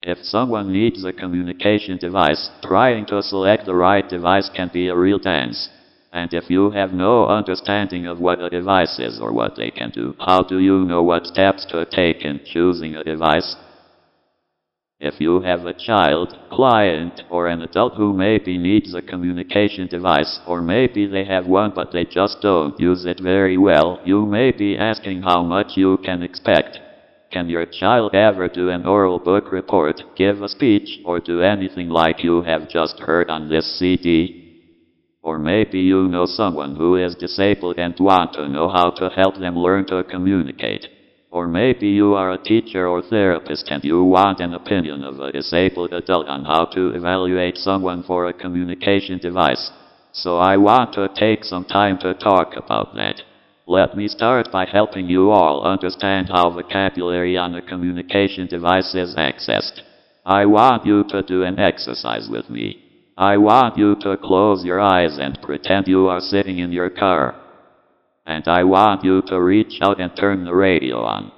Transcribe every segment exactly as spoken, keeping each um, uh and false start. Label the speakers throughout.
Speaker 1: If someone needs a communication device, trying to select the right device can be a real dance. And if you have no understanding of what a device is or what they can do, how do you know what steps to take in choosing a device? If you have a child, client, or an adult who maybe needs a communication device, or maybe they have one but they just don't use it very well, you may be asking how much you can expect. Can your child ever do an oral book report, give a speech, or do anything like you have just heard on this C D? Or maybe you know someone who is disabled and want to know how to help them learn to communicate. Or maybe you are a teacher or therapist and you want an opinion of a disabled adult on how to evaluate someone for a communication device. So I want to take some time to talk about that. Let me start by helping you all understand how vocabulary on a communication device is accessed. I want you to do an exercise with me. I want you to close your eyes and pretend you are sitting in your car. And I want you to reach out and turn the radio on.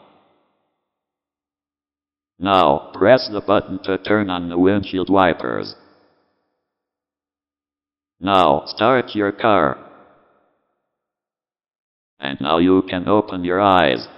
Speaker 1: Now, press the button to turn on the windshield wipers. Now, start your car. And now you can open your eyes.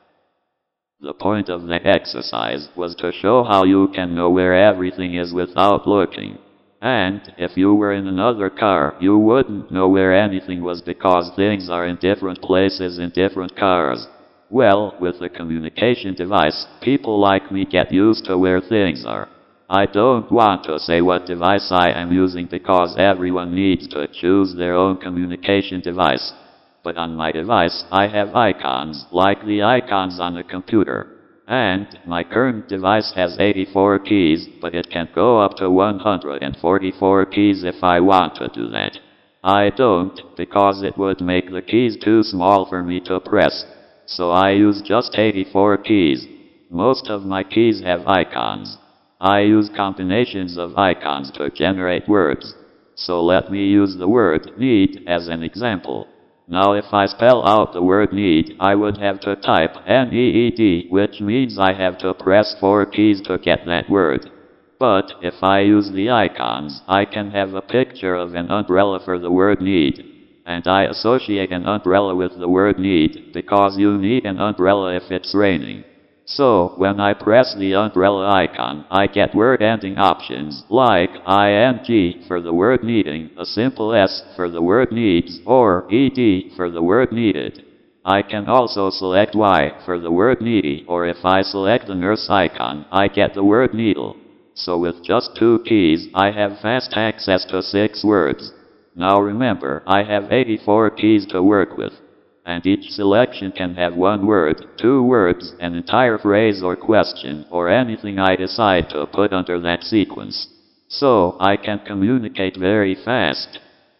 Speaker 1: The point of the exercise was to show how you can know where everything is without looking. And, if you were in another car, you wouldn't know where anything was because things are in different places in different cars. Well, with a communication device, people like me get used to where things are. I don't want to say what device I am using because everyone needs to choose their own communication device. But on my device, I have icons, like the icons on a computer. And, my current device has eighty-four keys, but it can go up to one hundred forty-four keys if I want to do that. I don't, because it would make the keys too small for me to press. So I use just eighty-four keys. Most of my keys have icons. I use combinations of icons to generate words. So let me use the word need as an example. Now if I spell out the word need, I would have to type N E E D, which means I have to press four keys to get that word. But, if I use the icons, I can have a picture of an umbrella for the word need. And I associate an umbrella with the word need, because you need an umbrella if it's raining. So, when I press the umbrella icon, I get word-ending options, like ing for the word needing, a simple s for the word needs, or ed for the word needed. I can also select y for the word needy, or if I select the nurse icon, I get the word needle. So with just two keys, I have fast access to six words. Now remember, I have eighty-four keys to work with. And each selection can have one word, two words, an entire phrase or question, or anything I decide to put under that sequence. So, I can communicate very fast.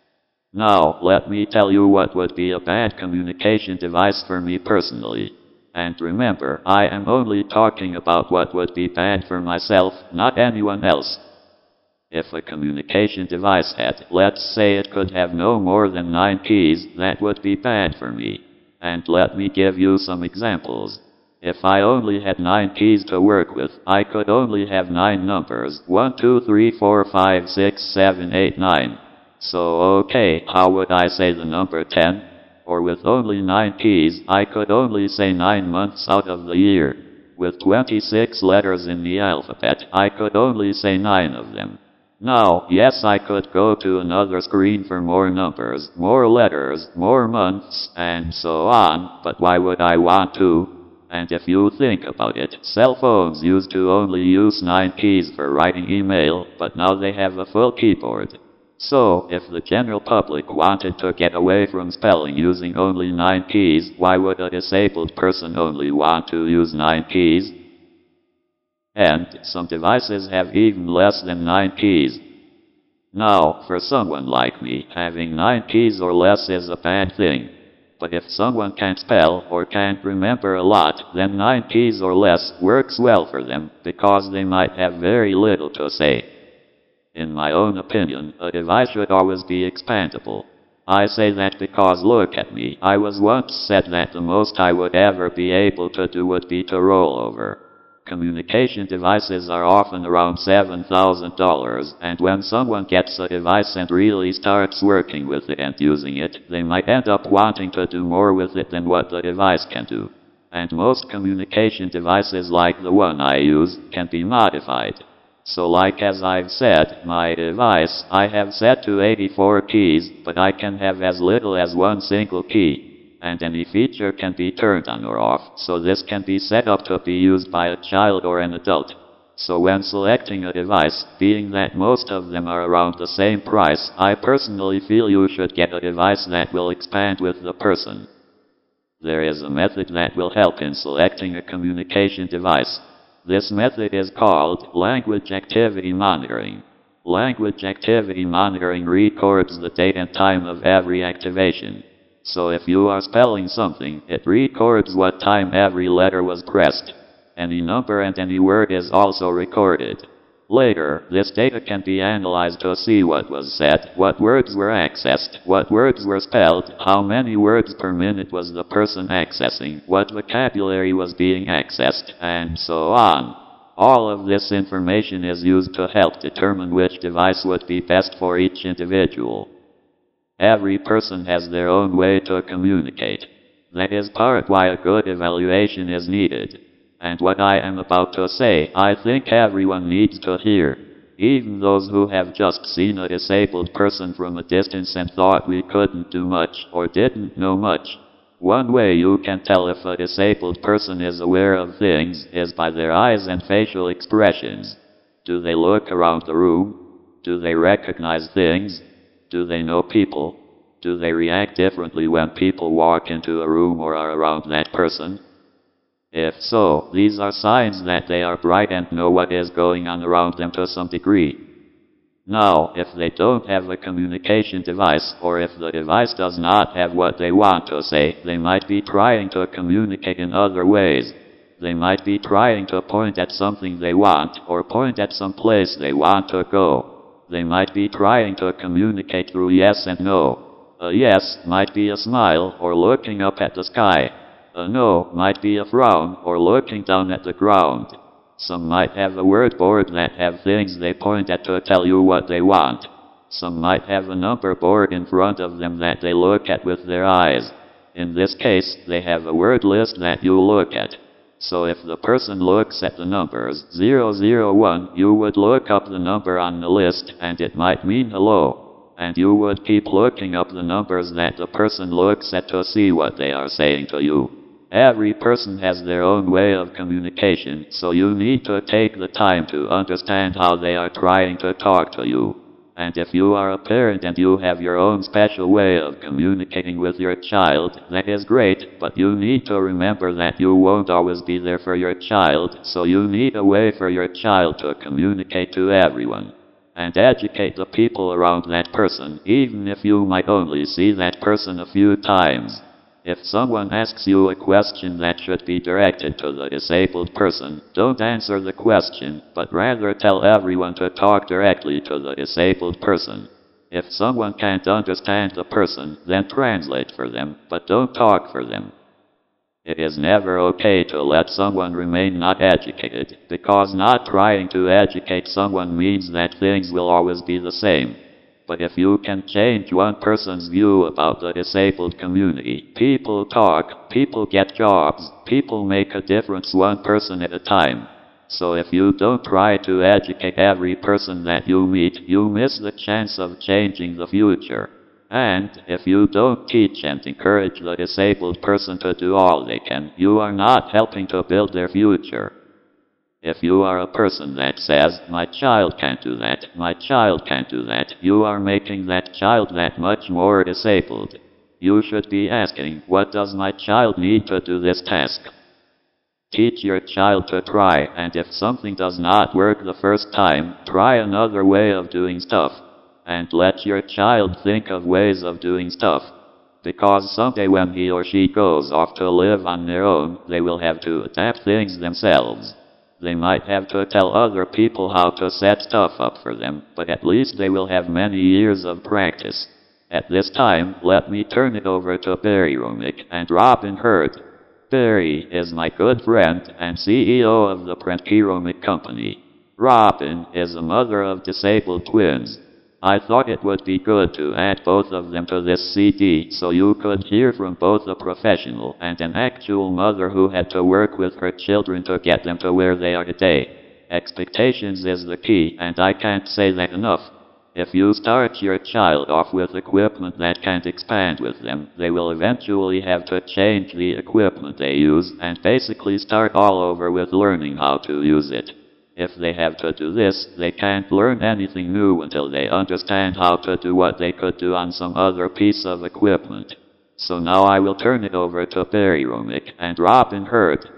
Speaker 1: Now, let me tell you what would be a bad communication device for me personally. And remember, I am only talking about what would be bad for myself, not anyone else. If a communication device had, let's say it could have no more than nine keys, that would be bad for me. And let me give you some examples. If I only had nine keys to work with, I could only have nine numbers, one, two, three, four, five, six, seven, eight, nine. So okay, how would I say the number ten? Or with only nine keys, I could only say nine months out of the year. With twenty-six letters in the alphabet, I could only say nine of them. Now, yes, I could go to another screen for more numbers, more letters, more months, and so on, but why would I want to? And if you think about it, cell phones used to only use nine keys for writing email, but now they have a full keyboard. So, if the general public wanted to get away from spelling using only nine keys, why would a disabled person only want to use nine keys? And some devices have even less than nine keys. Now, for someone like me, having nine keys or less is a bad thing. But if someone can't spell or can't remember a lot, then nine keys or less works well for them, because they might have very little to say. In my own opinion, a device should always be expandable. I say that because look at me, I was once said that the most I would ever be able to do would be to roll over. Communication devices are often around seven thousand dollars, and when someone gets a device and really starts working with it and using it, they might end up wanting to do more with it than what the device can do. And most communication devices like the one I use can be modified. So like as I've said, my device I have set to eighty-four keys, but I can have as little as one single key. And any feature can be turned on or off, so this can be set up to be used by a child or an adult. So when selecting a device, being that most of them are around the same price, I personally feel you should get a device that will expand with the person. There is a method that will help in selecting a communication device. This method is called Language Activity Monitoring. Language Activity Monitoring records the date and time of every activation. So if you are spelling something, it records what time every letter was pressed. Any number and any word is also recorded. Later, this data can be analyzed to see what was said, what words were accessed, what words were spelled, how many words per minute was the person accessing, what vocabulary was being accessed, and so on. All of this information is used to help determine which device would be best for each individual. Every person has their own way to communicate. That is part why a good evaluation is needed. And what I am about to say, I think everyone needs to hear. Even those who have just seen a disabled person from a distance and thought we couldn't do much or didn't know much. One way you can tell if a disabled person is aware of things is by their eyes and facial expressions. Do they look around the room? Do they recognize things? Do they know people? Do they react differently when people walk into a room or are around that person? If so, these are signs that they are bright and know what is going on around them to some degree. Now, if they don't have a communication device, or if the device does not have what they want to say, they might be trying to communicate in other ways. They might be trying to point at something they want, or point at some place they want to go. They might be trying to communicate through yes and no. A yes might be a smile or looking up at the sky. A no might be a frown or looking down at the ground. Some might have a word board that have things they point at to tell you what they want. Some might have a number board in front of them that they look at with their eyes. In this case, they have a word list that you look at. So if the person looks at the numbers zero zero one, you would look up the number on the list and it might mean hello. And you would keep looking up the numbers that the person looks at to see what they are saying to you. Every person has their own way of communication, so you need to take the time to understand how they are trying to talk to you. And if you are a parent and you have your own special way of communicating with your child, that is great, but you need to remember that you won't always be there for your child, so you need a way for your child to communicate to everyone. And educate the people around that person, even if you might only see that person a few times. If someone asks you a question that should be directed to the disabled person, don't answer the question, but rather tell everyone to talk directly to the disabled person. If someone can't understand the person, then translate for them, but don't talk for them. It is never okay to let someone remain not educated, because not trying to educate someone means that things will always be the same. But if you can change one person's view about the disabled community, people talk, people get jobs, people make a difference one person at a time. So if you don't try to educate every person that you meet, you miss the chance of changing the future. And if you don't teach and encourage the disabled person to do all they can, you are not helping to build their future. If you are a person that says, my child can't do that, my child can't do that, you are making that child that much more disabled. You should be asking, what does my child need to do this task? Teach your child to try, and if something does not work the first time, try another way of doing stuff. And let your child think of ways of doing stuff. Because someday when he or she goes off to live on their own, they will have to adapt things themselves. They might have to tell other people how to set stuff up for them, but at least they will have many years of practice. At this time, let me turn it over to Barry Romick and Robin Hurd. Barry is my good friend and C E O of the Prankiromic Company. Robin is a mother of disabled twins. I thought it would be good to add both of them to this C D so you could hear from both a professional and an actual mother who had to work with her children to get them to where they are today. Expectations is the key, and I can't say that enough. If you start your child off with equipment that can't expand with them, they will eventually have to change the equipment they use and basically start all over with learning how to use it. If they have to do this, they can't learn anything new until they understand how to do what they could do on some other piece of equipment. So now I will turn it over to Barry Romick and Robin Hurt